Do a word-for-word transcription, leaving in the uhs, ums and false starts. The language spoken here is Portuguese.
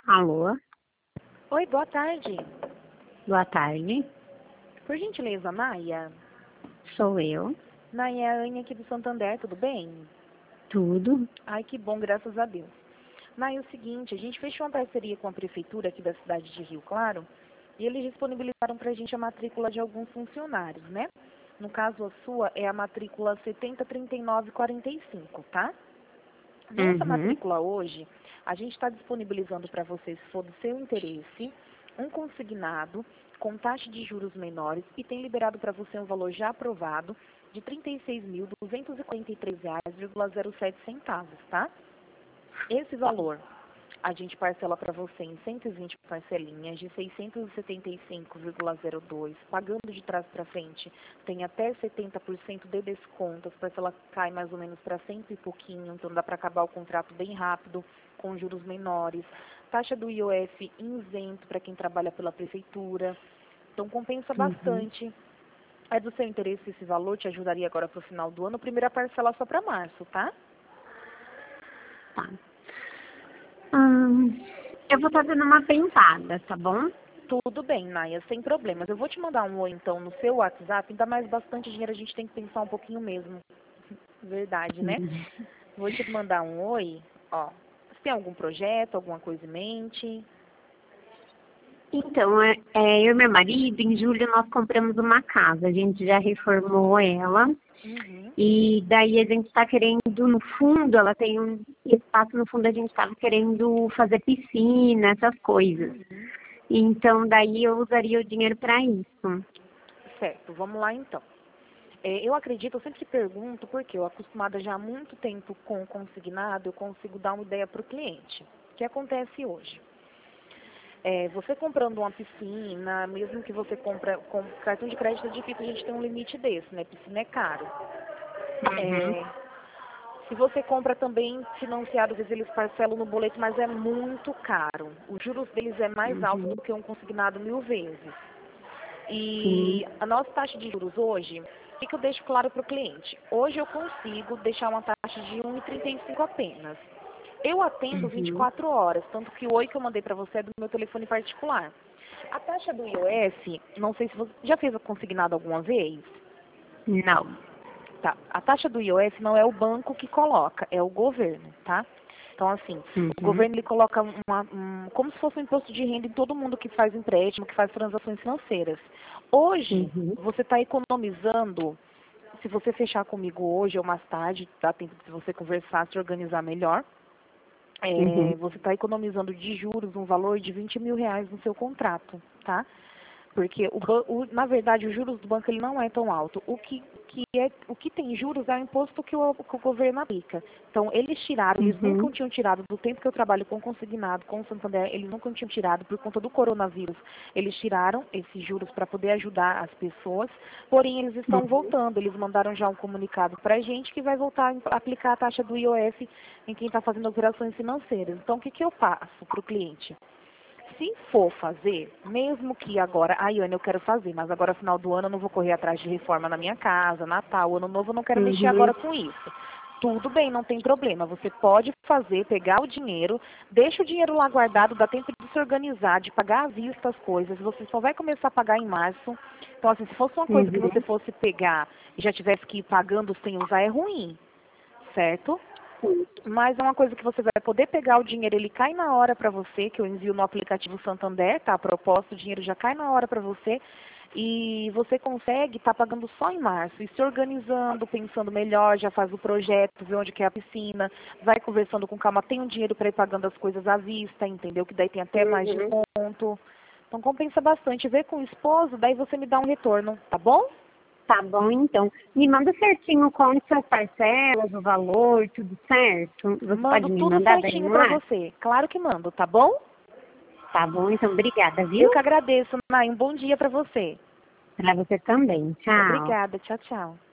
Alô, Oi, boa tarde. boa tarde. Por gentileza, Maia? Sou eu. Maia, é a Anne aqui do Santander, tudo bem? Tudo? Ai, que bom, graças a Deus. Maia, é o seguinte, a gente fechou uma parceria com a prefeitura aqui da cidade de Rio Claro e eles disponibilizaram para a gente a matrícula de alguns funcionários, né? No caso, a sua é a matrícula setenta trinta e nove quarenta e cinco, tá? Nessa Uhum. matrícula hoje, a gente está disponibilizando para você, se for do seu interesse, um consignado com taxa de juros menores e tem liberado para você um valor já aprovado de trinta e seis mil duzentos e quarenta e três reais e zero sete centavos, tá? Esse valor a gente parcela para você em cento e vinte parcelinhas de seiscentos e setenta e cinco vírgula zero dois, pagando de trás para frente, tem até setenta por cento de desconto, a parcela cai mais ou menos para cento e pouquinho, então dá para acabar o contrato bem rápido, com juros menores. Taxa do I O F isento para quem trabalha pela prefeitura, então compensa Uhum. bastante. É do seu interesse esse valor, te ajudaria agora para o final do ano, primeira parcela só para março, tá? Tá. Hum, eu vou estar dando uma pensada, tá bom? Tudo bem, Naia, sem problemas. Eu vou te mandar um oi, então, no seu WhatsApp. Ainda mais bastante dinheiro, a gente tem que pensar um pouquinho mesmo. Verdade, né? Uhum. Vou te mandar um oi, ó. Você tem algum projeto, alguma coisa em mente? Então, é, é, eu e meu marido, em julho nós compramos uma casa. A gente já reformou ela. Uhum. E daí a gente está querendo, no fundo, ela tem um espaço no fundo, a gente estava querendo fazer piscina, essas coisas. Uhum. Então, daí eu usaria o dinheiro para isso. Certo, vamos lá então. É, eu acredito, eu sempre pergunto, porque eu acostumada já há muito tempo com o consignado, eu consigo dar uma ideia para o cliente. O que acontece hoje? É, você comprando uma piscina, mesmo que você compra com cartão de crédito, é difícil a gente ter um limite desse, né? Piscina é caro. Uhum. É, se você compra também financiado, às vezes eles parcelam no boleto, mas é muito caro. Os juros deles é mais alto Uhum. do que um consignado mil vezes. Sim. E a nossa taxa de juros hoje, o que, que eu deixo claro para o cliente? Hoje eu consigo deixar uma taxa de um vírgula trinta e cinco apenas. Eu atendo vinte e Uhum. quatro horas, tanto que o oi que eu mandei para você é do meu telefone particular. A taxa do I O F, não sei se você já fez o consignado alguma vez. Não. Tá. A taxa do I O F não é o banco que coloca, é o governo, tá? Então, assim, o Uhum. governo ele coloca uma, um, como se fosse um imposto de renda em todo mundo que faz empréstimo, que faz transações financeiras. Hoje, Uhum. você está economizando, se você fechar comigo hoje ou mais tarde, dá tempo de você conversar, se organizar melhor, Uhum. é, você está economizando de juros um valor de vinte mil reais no seu contrato, tá? Porque, o, ban- o- na verdade, os juros do banco ele não é tão alto. O que, que é, o que tem juros é o imposto que o, que o governo aplica. Então, eles tiraram, eles nunca Uhum. tinham tirado, do tempo que eu trabalho com consignado, com o Santander, eles nunca tinham tirado por conta do coronavírus. Eles tiraram esses juros para poder ajudar as pessoas, porém, eles estão Uhum. voltando. Eles mandaram já um comunicado para a gente que vai voltar a aplicar a taxa do I O F em quem está fazendo operações financeiras. Então, o que, que eu passo para o cliente? Se for fazer, mesmo que agora, ai, Iane, eu quero fazer, mas agora final do ano eu não vou correr atrás de reforma na minha casa, Natal, Ano Novo, eu não quero mexer Uhum. agora com isso. Tudo bem, não tem problema. Você pode fazer, pegar o dinheiro, deixa o dinheiro lá guardado, dá tempo de se organizar, de pagar à vista as coisas. Você só vai começar a pagar em março. Então, assim, se fosse uma coisa que você Uhum. fosse pegar e já tivesse que ir pagando sem usar, é ruim, certo? Sim. Mas é uma coisa que você vai poder pegar o dinheiro, ele cai na hora para você, que eu envio no aplicativo Santander, tá? A proposta, o dinheiro já cai na hora para você e você consegue estar pagando só em março e se organizando, pensando melhor, já faz o projeto, vê onde que é a piscina, vai conversando com calma, tem um dinheiro para ir pagando as coisas à vista, entendeu? Que daí tem até mais Uhum. desconto. Então compensa bastante. Vê com o esposo, daí você me dá um retorno, tá bom? Tá bom, então. Me manda certinho quanto as parcelas, o valor, tudo certo? Você pode Mando me tudo mandar daí certinho no para ar? você. Claro que mando, tá bom? Tá bom, então obrigada, Eu viu? que agradeço, Nay. Um bom dia para você. Pra você também. Tchau. Obrigada. Tchau, tchau.